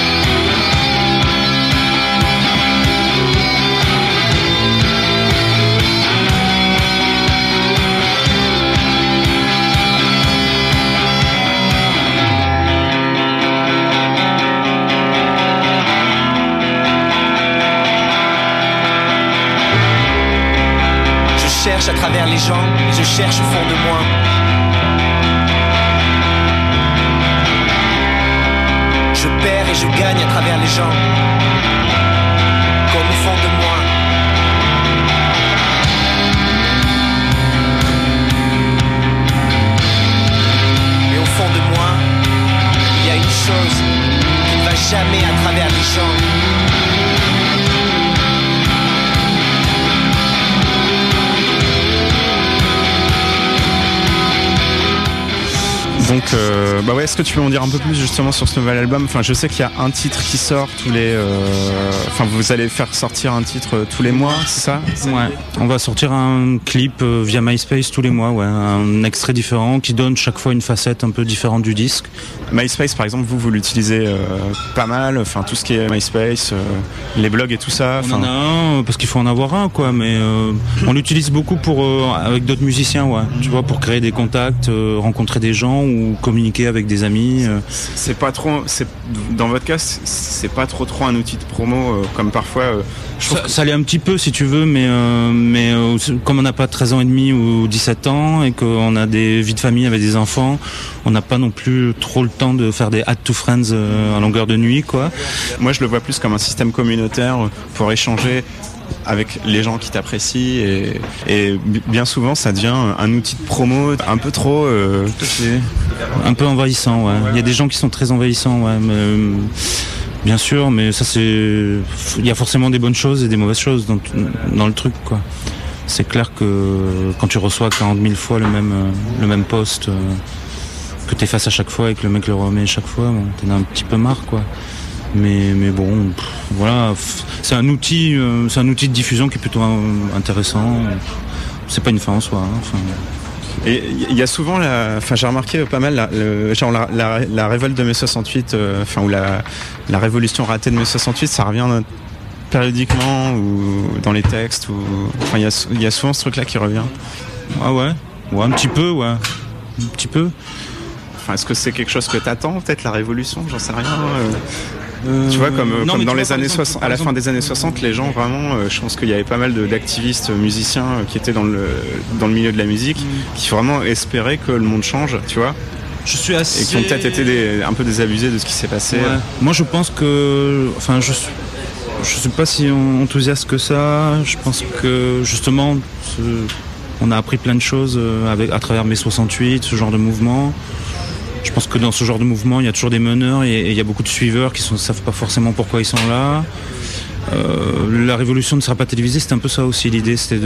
Je cherche à travers les gens, je cherche au fond de moi. Je perds et je gagne à travers les gens, comme au fond de moi. Mais au fond de moi, il y a une chose qui ne va jamais à travers les gens. Donc, est-ce que tu peux m'en dire un peu plus justement sur ce nouvel album ? Je sais qu'il y a un titre qui sort tous les. Vous allez faire sortir un titre tous les mois, c'est ça ? Ouais. On va sortir un clip via MySpace tous les mois, ouais. Un extrait différent qui donne chaque fois une facette un peu différente du disque. MySpace, par exemple, vous l'utilisez pas mal. Tout ce qui est MySpace, les blogs et tout ça. On en a un parce qu'il faut en avoir un, quoi. Mais on l'utilise beaucoup avec d'autres musiciens, ouais. Tu vois, pour créer des contacts, rencontrer des gens ou communiquer avec des amis. C'est pas trop, dans votre cas, c'est pas trop un outil de promo comme parfois. Ça l'est un petit peu si tu veux, mais comme on n'a pas 13 ans et demi ou 17 ans et qu'on a des vies de famille avec des enfants, on n'a pas non plus trop le temps de faire des add to friends à longueur de nuit, quoi. Moi, je le vois plus comme un système communautaire pour échanger avec les gens qui t'apprécient et bien souvent ça devient un outil de promo un peu trop un peu envahissant, ouais. Il y a des gens qui sont très envahissants, ouais, mais, bien sûr, mais ça c'est, il y a forcément des bonnes choses et des mauvaises choses dans le truc, quoi. C'est clair que quand tu reçois 40 000 fois le même post que t'effaces à chaque fois et que le mec le remet chaque fois, bon, t'en as un petit peu marre, quoi. Mais bon, voilà, c'est un outil de diffusion qui est plutôt intéressant. C'est pas une fin en soi. Hein, enfin. Et il y a souvent, j'ai remarqué pas mal la révolte de mai 68, ou la révolution ratée de mai 68, ça revient périodiquement ou dans les textes. Il y a souvent ce truc-là qui revient. Ah ouais, un petit peu, ouais, un petit peu. Enfin, est-ce que c'est quelque chose que t'attends, peut-être la révolution, j'en sais rien. Tu vois, comme dans les années 60, à la fin des années 60, les gens vraiment, je pense qu'il y avait pas mal d'activistes musiciens qui étaient dans le milieu de la musique, qui vraiment espéraient que le monde change, tu vois. Je suis assez... Et qui ont peut-être été un peu désabusés de ce qui s'est passé. Ouais. Moi, je pense que, enfin, je sais pas si enthousiaste que ça. Je pense que justement, on a appris plein de choses à travers mai 68, ce genre de mouvement. Je pense que dans ce genre de mouvement, il y a toujours des meneurs et il y a beaucoup de suiveurs qui ne savent pas forcément pourquoi ils sont là. La révolution ne sera pas télévisée, c'était un peu ça aussi. L'idée, c'était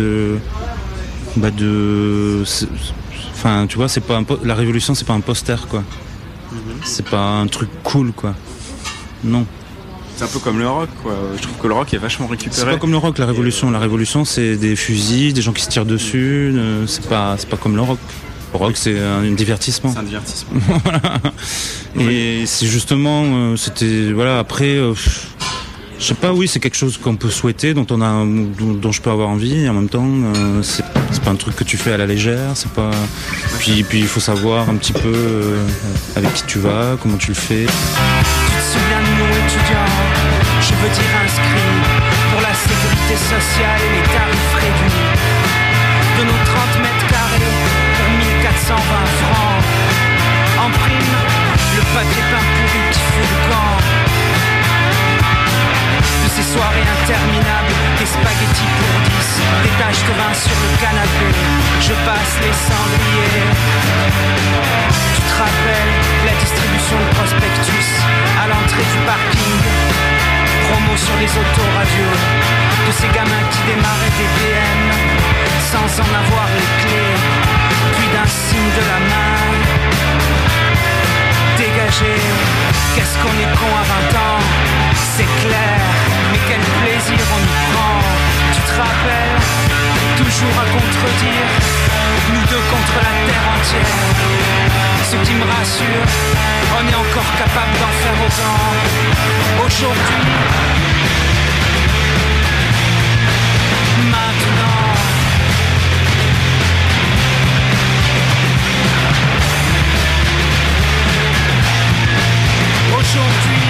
enfin, tu vois, la révolution, c'est pas un poster, quoi. C'est pas un truc cool, quoi. Non. C'est un peu comme le rock, quoi. Je trouve que le rock est vachement récupéré. C'est pas comme le rock, la révolution. La révolution, c'est des fusils, des gens qui se tirent dessus. C'est pas comme le rock. Le rock, c'est un divertissement. C'est un divertissement. Voilà. Et c'est justement, c'était, voilà, après, je sais pas, oui, c'est quelque chose qu'on peut souhaiter, dont je peux avoir envie, et en même temps, c'est pas un truc que tu fais à la légère, c'est pas, puis il faut savoir un petit peu avec qui tu vas, comment tu le fais. Tu te souviens de nous étudiants, je veux dire inscrits, pour la sécurité sociale et les tarifs réduits, de nos 30 mètres carrés, 420 francs. En prime, le papier peint pourri qui fait le camp. De ces soirées interminables, des spaghettis pour 10, des taches de vin sur le canapé, je passe les cendriers. Tu te rappelles la distribution de prospectus à l'entrée du parking, promo sur les autoradios, de ces gamins qui démarraient des BM sans en avoir les clés, puis d'un signe de la main dégagé. Qu'est-ce qu'on est con à 20 ans, c'est clair, mais quel plaisir on y prend. Tu te rappelles, toujours à contredire, nous deux contre la terre entière. Ce qui me rassure, on est encore capable d'en faire autant. Aujourd'hui, maintenant. Aujourd'hui,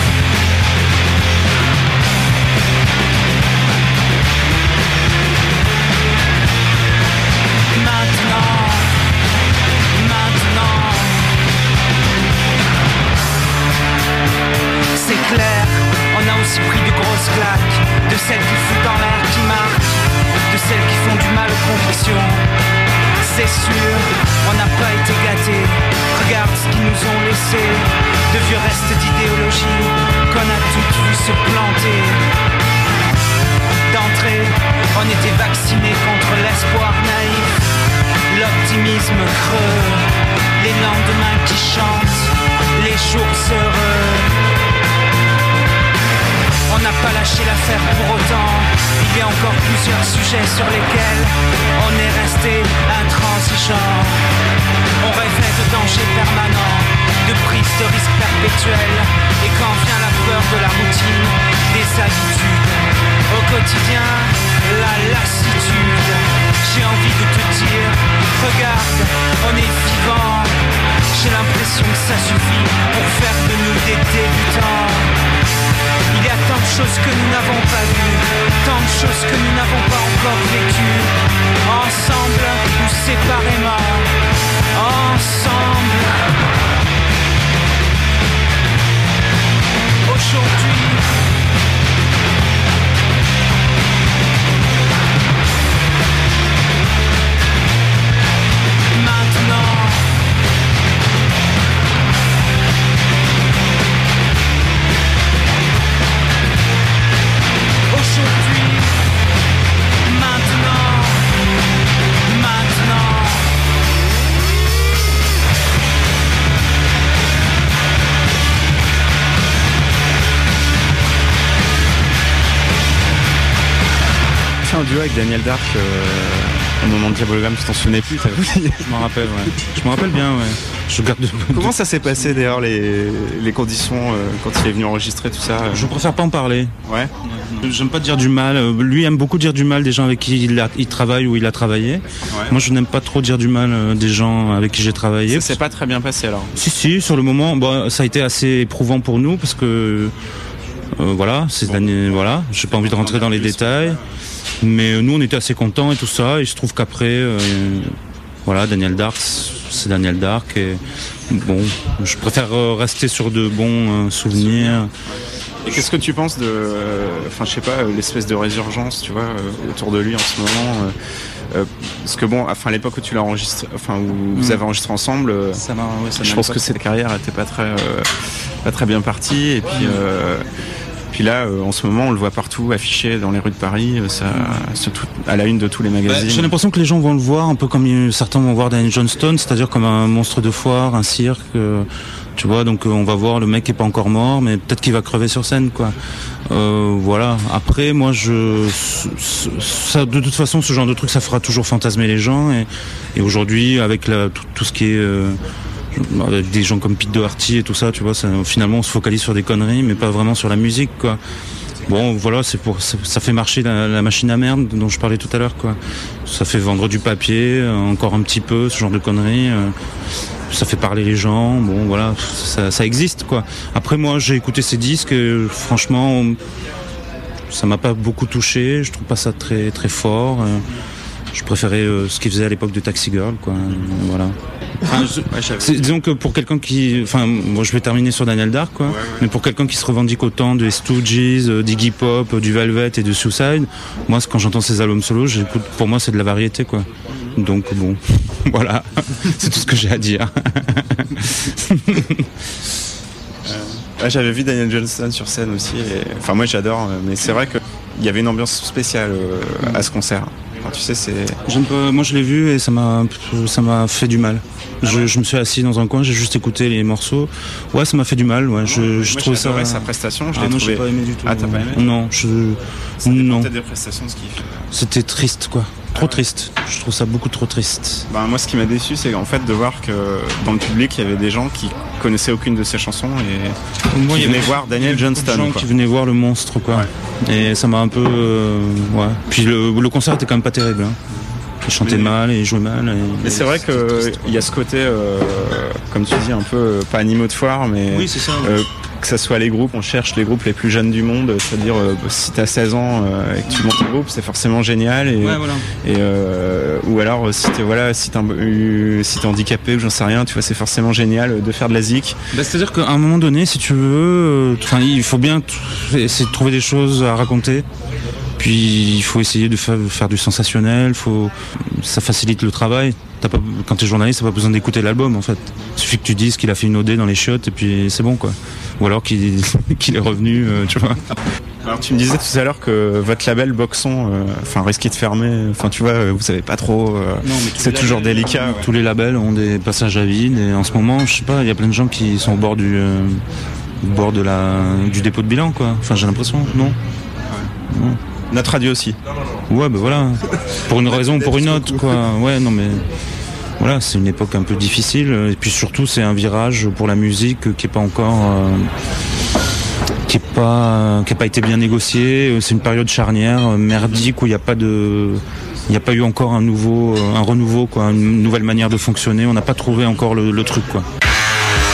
c'est clair, on a aussi pris de grosses claques, de celles qui foutent en l'air, qui marquent, de celles qui font du mal aux convictions. C'est sûr, on n'a pas été gâtés. Regarde ce qu'ils nous ont laissé, de vieux restes d'idéologie qu'on a toutes vu se planter. D'entrée, on était vaccinés contre l'espoir naïf, l'optimisme creux, les lendemains qui chantent, les jours heureux. On n'a pas lâché l'affaire pour autant. Il y a encore plusieurs sujets sur lesquels on est resté intransigeant. On rêvait de dangers permanents, de prise de risques perpétuels. Et quand vient la peur de la routine, des habitudes, au quotidien, la lassitude. J'ai envie de te dire, regarde, on est vivant. J'ai l'impression l'impression que ça suffit pour faire de nous des débutants. Il y a tant de choses que nous n'avons pas vues, tant de choses que nous n'avons pas encore vécues. Ensemble ou séparément, ensemble. Aujourd'hui, maintenant, aujourd'hui, maintenant, maintenant. fait un duo avec Daniel Dark au moment de Diabologram, tu t'en souvenais plus, t'as vu? Je m'en rappelle, ouais. Je m'en rappelle bien, ouais. Je garde Comment ça s'est passé d'ailleurs les conditions quand il est venu enregistrer tout ça Je préfère pas en parler. Ouais. J'aime pas dire du mal. Lui aime beaucoup dire du mal des gens avec qui il travaille ou il a travaillé. Ouais. Moi je n'aime pas trop dire du mal des gens avec qui j'ai travaillé. Ça s'est pas très bien passé alors? Si, sur le moment, bon, ça a été assez éprouvant pour nous parce que voilà, c'est voilà, j'ai pas envie de rentrer dans les détails. Mais nous on était assez contents et tout ça, et je trouve qu'après voilà, Daniel Dark, c'est Daniel Dark, et bon, je préfère rester sur de bons souvenirs. Et qu'est-ce que tu penses de, enfin je sais pas, l'espèce de résurgence, tu vois, autour de lui en ce moment parce que bon, enfin à l'époque où tu l'as enregistré, enfin où vous avez enregistré ensemble, je pense que cette carrière était pas très bien partie, et puis puis là, en ce moment, on le voit partout, affiché dans les rues de Paris, à la une de tous les magazines. J'ai l'impression que les gens vont le voir un peu comme certains vont voir Daniel Johnston, c'est-à-dire comme un monstre de foire, un cirque. Tu vois, donc on va voir le mec qui est pas encore mort, mais peut-être qu'il va crever sur scène, quoi. Voilà. Après, moi, ça, de toute façon, ce genre de truc, ça fera toujours fantasmer les gens. Et aujourd'hui, avec tout ce qui est avec des gens comme Pete Doherty et tout ça, tu vois, finalement, on se focalise sur des conneries, mais pas vraiment sur la musique, quoi. Bon, voilà, ça fait marcher la machine à merde dont je parlais tout à l'heure, quoi. Ça fait vendre du papier, encore un petit peu, ce genre de conneries. Ça fait parler les gens, bon voilà, ça existe, quoi. Après moi j'ai écouté ces disques et franchement ça m'a pas beaucoup touché, je trouve pas ça très très fort. Je préférais ce qu'ils faisaient à l'époque de Taxi Girl, quoi. Voilà. Enfin, disons que pour quelqu'un qui, enfin, bon, je vais terminer sur Daniel Dark, quoi. Ouais. Mais pour quelqu'un qui se revendique autant des Stooges, d'Iggy Pop, du Velvet et de Suicide, moi, quand j'entends ces albums solo, j'écoute. Pour moi, c'est de la variété, quoi. Donc bon, voilà, c'est tout ce que j'ai à dire. J'avais vu Daniel Johnston sur scène aussi. Enfin, moi, j'adore, mais c'est vrai qu'il y avait une ambiance spéciale à ce concert. Enfin, tu sais, moi je l'ai vu et ça m'a fait du mal. Je me suis assis dans un coin, j'ai juste écouté les morceaux. Ouais, ça m'a fait du mal. Ouais, je trouve ça. Sa prestation, je l'ai trouvé. J'ai pas aimé du tout. Ah, t'as pas aimé? Non, non. Peut-être des prestations, ce qui fait. C'était triste, quoi. Trop triste. Je trouve ça beaucoup trop triste. Moi, ce qui m'a déçu, c'est en fait de voir que dans le public, il y avait des gens qui connaissaient aucune de ses chansons et qui venaient voir Daniel Johnston. Des gens qui venaient voir le monstre, quoi. Ouais. Et ça m'a un peu, ouais. Puis le concert était quand même pas terrible. Hein. Il chantait mal et il jouait mal. Mais c'est vrai qu'il y a ce côté, comme tu dis, un peu pas animaux de foire, mais oui, c'est ça. Que ça soit les groupes, on cherche les groupes les plus jeunes du monde, c'est-à-dire si t'as 16 ans et que tu montes un groupe, c'est forcément génial. Et, ouais, voilà. Ou alors si t'es handicapé ou j'en sais rien, tu vois, c'est forcément génial de faire de la zik. C'est-à-dire qu'à un moment donné, si tu veux, il faut bien essayer de trouver des choses à raconter. Puis il faut essayer de faire du sensationnel, ça facilite le travail. Quand t'es journaliste, t'as pas besoin d'écouter l'album, en fait. Il suffit que tu dises qu'il a fait une OD dans les chiottes et puis c'est bon, quoi. Ou alors qu'il est revenu, tu vois. Alors tu me disais tout à l'heure que votre label Boxon, risquait de fermer. Enfin tu vois, vous savez pas trop. Non, c'est toujours délicat. Ouais. Tous les labels ont des passages à vide et en ce moment, je sais pas, il y a plein de gens qui sont au bord du dépôt de bilan, quoi. Enfin j'ai l'impression, non. Ouais. Non. Notre radio aussi. Ouais, voilà. Pour une raison, pour une autre, quoi. Ouais, non mais. Voilà, c'est une époque un peu difficile. Et puis surtout, c'est un virage pour la musique qui est pas encore. Qui a pas été bien négocié. C'est une période charnière, merdique, où il n'y a pas eu encore un renouveau, quoi, une nouvelle manière de fonctionner. On n'a pas trouvé encore le truc, quoi.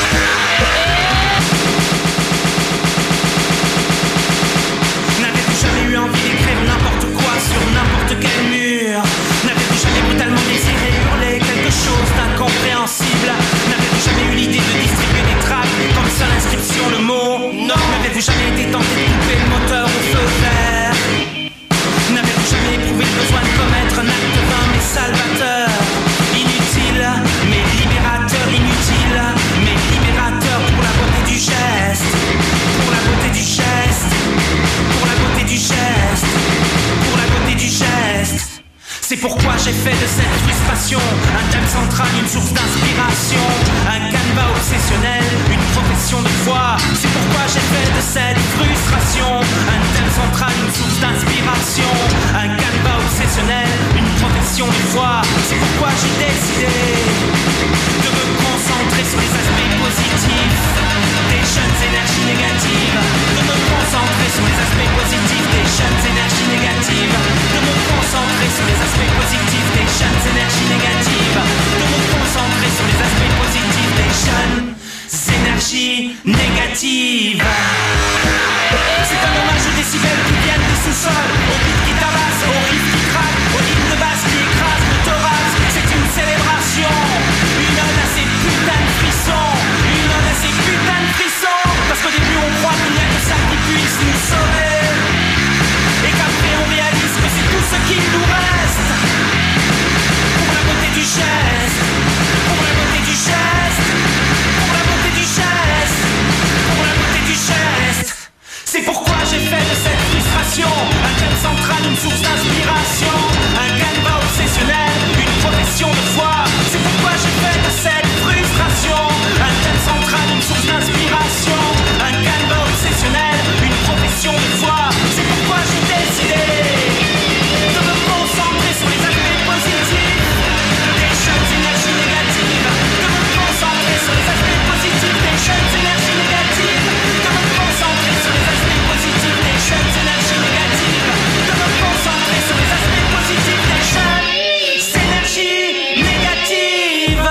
j'ai fait de cette frustration un thème central, une source d'inspiration, un canevas obsessionnel, une profession de foi. C'est pourquoi j'ai fait de cette frustration un thème central, une source d'inspiration, un canevas obsessionnel, une profession de foi. C'est pourquoi j'ai décidé de me concentrer sur les aspects positifs des jeunes énergies négatives, de me concentrer sur les aspects positifs des jeunes énergies négatives, de me concentrer sur les aspects positifs des jeunes énergies négatives, de me concentrer sur les aspects positifs des jeunes énergies négatives. C'est un hommage aux décibels qui viennent du sous-sol, au beat qui tabasse, au riff qui craque, au hymne de basse qui écrase le thorax. C'est une célébration, une ode à ces putains de frissons, une ode à ces putains de frissons. Parce qu'au début on croit qu'il n'y a que ça qui puisse nous sauver, et qu'après on réalise que c'est tout ce qu'il nous reste. Pour la beauté du geste, pour la beauté du geste, pour la beauté du geste, pour la beauté du geste. C'est pourquoi j'ai fait de cette frustration un thème central, une source d'inspiration, un canevas obsessionnel, une profession de foi. C'est pourquoi j'ai fait de cette frustration un thème central, une source d'inspiration, un canevas obsessionnel, une profession de foi. C'est pourquoi j'ai décidé de me concentrer sur les aspects positifs des jeunes énergies négatives, de me concentrer sur les aspects positifs des jeunes énergies négatives, de me concentrer sur les aspects positifs des jeunes énergies négatives, de me concentrer sur les aspects positifs des jeunes énergies négatives.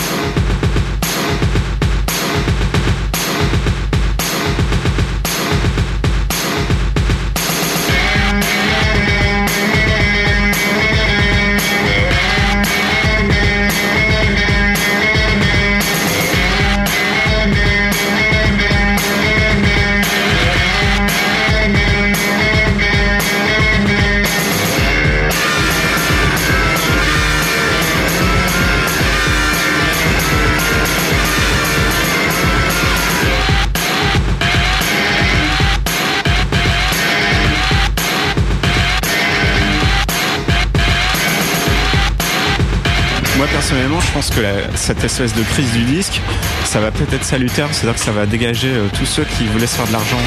Moi personnellement, je pense que cette espèce de crise du disque, ça va peut-être être salutaire, c'est-à-dire que ça va dégager tous ceux qui voulaient se faire de l'argent.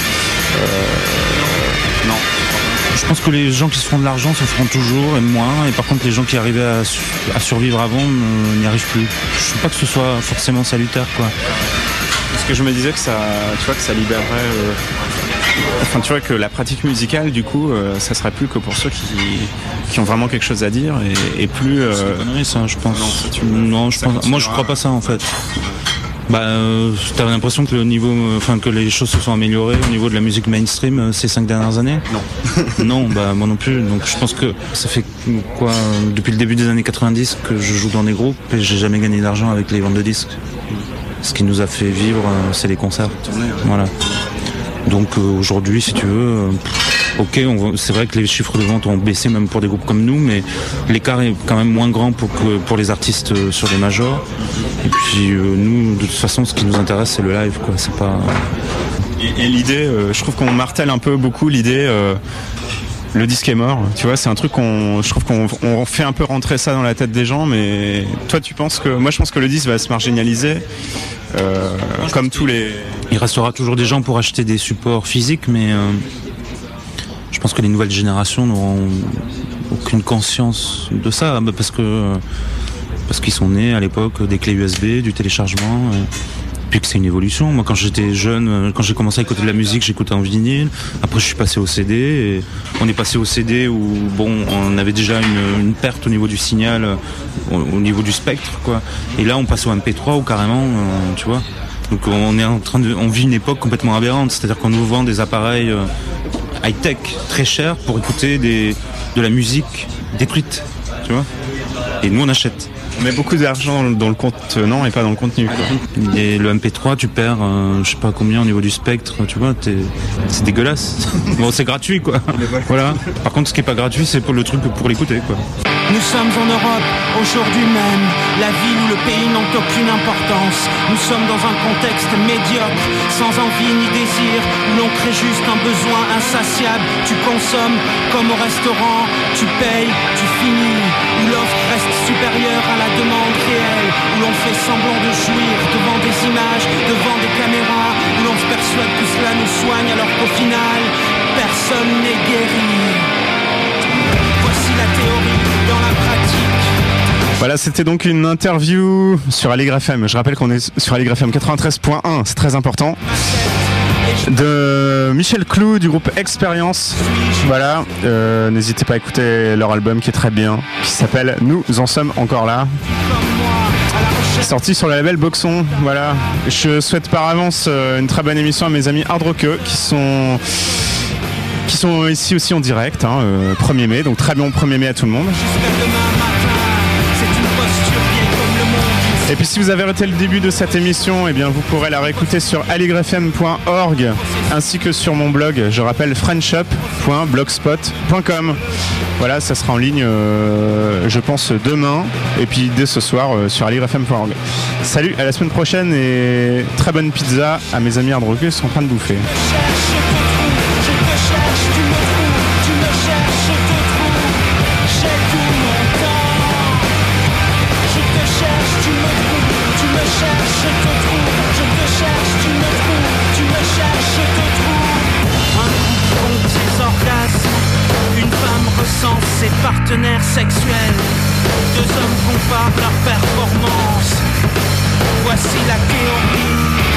Non. Je pense que les gens qui se font de l'argent se feront toujours et moins, et par contre les gens qui arrivaient à survivre avant n'y arrivent plus. Je ne sais pas que ce soit forcément salutaire, quoi. Parce que je me disais que ça, tu vois, que ça libérerait. Enfin, tu vois que la pratique musicale, du coup, ça serait plus que pour ceux qui ont vraiment quelque chose à dire et plus. C'est une connerie, ça, je pense. Non, je pense. Moi, je crois pas ça, en fait. T'as l'impression que le niveau, que les choses se sont améliorées au niveau de la musique mainstream ces 5 dernières années? Non. Non, moi non plus. Donc je pense que ça fait quoi, depuis le début des années 90 que je joue dans des groupes et j'ai jamais gagné d'argent avec les ventes de disques. Ce qui nous a fait vivre, c'est les concerts. Voilà. Donc aujourd'hui, si tu veux, c'est vrai que les chiffres de vente ont baissé même pour des groupes comme nous, mais l'écart est quand même moins grand pour les artistes sur les majors. Et puis nous, de toute façon, ce qui nous intéresse, c'est le live, quoi. C'est pas. Et l'idée, je trouve qu'on martèle un peu beaucoup l'idée. Le disque est mort, tu vois, c'est un truc je trouve qu'on fait un peu rentrer ça dans la tête des gens, mais toi tu penses que, moi je pense que le disque va se marginaliser, comme tous les. Il restera toujours des gens pour acheter des supports physiques, mais je pense que les nouvelles générations n'auront aucune conscience de ça, parce qu'ils sont nés à l'époque des clés USB, du téléchargement. Puis que c'est une évolution. Moi, quand j'étais jeune, quand j'ai commencé à écouter de la musique, j'écoutais en vinyle. Après, je suis passé au CD. Et on est passé au CD où, on avait déjà une perte au niveau du signal, au niveau du spectre, quoi. Et là, on passe au MP3 ou carrément, tu vois. Donc, on vit une époque complètement aberrante. C'est-à-dire qu'on nous vend des appareils high-tech très chers pour écouter de la musique détruite, tu vois. Et nous, on achète. On met beaucoup d'argent dans le contenant et pas dans le contenu. Quoi. Et le MP3, tu perds, je sais pas combien au niveau du spectre, tu vois, c'est dégueulasse. Bon, c'est gratuit, quoi. Voilà. Par contre, ce qui est pas gratuit, c'est pour le truc pour l'écouter, quoi. Nous sommes en Europe, aujourd'hui même, la ville où le pays n'a aucune importance. Nous sommes dans un contexte médiocre, sans envie ni désir, où l'on crée juste un besoin insatiable. Tu consommes comme au restaurant, tu payes, tu finis, où l'offre reste supérieure à la demande réelle, où l'on fait semblant de jouir devant des images, devant des caméras, où l'on se persuade que cela nous soigne alors qu'au final, personne n'est guéri. Voici la théorie dans la pratique. Voilà, c'était donc une interview sur Allegre FM. Je rappelle qu'on est sur Allegre FM 93.1, c'est très important. De Michel Clou du groupe Expérience. Voilà, n'hésitez pas à écouter leur album qui est très bien, qui s'appelle Nous en sommes encore là. Sorti sur le label Boxon. Voilà, je souhaite par avance une très bonne émission à mes amis Hard Rockeux qui sont ici aussi en direct, 1er mai, donc très bon 1er mai à tout le monde. Et puis si vous avez raté le début de cette émission, eh bien vous pourrez la réécouter sur allegrefm.org ainsi que sur mon blog, je rappelle friendshop.blogspot.com. Voilà, ça sera en ligne je pense demain et puis dès ce soir sur allegrefm.org. Salut, à la semaine prochaine et très bonne pizza à mes amis Hard Rockeux qui sont en train de bouffer. Ses partenaires sexuels, 2 hommes comparent leur performance. Voici la théorie.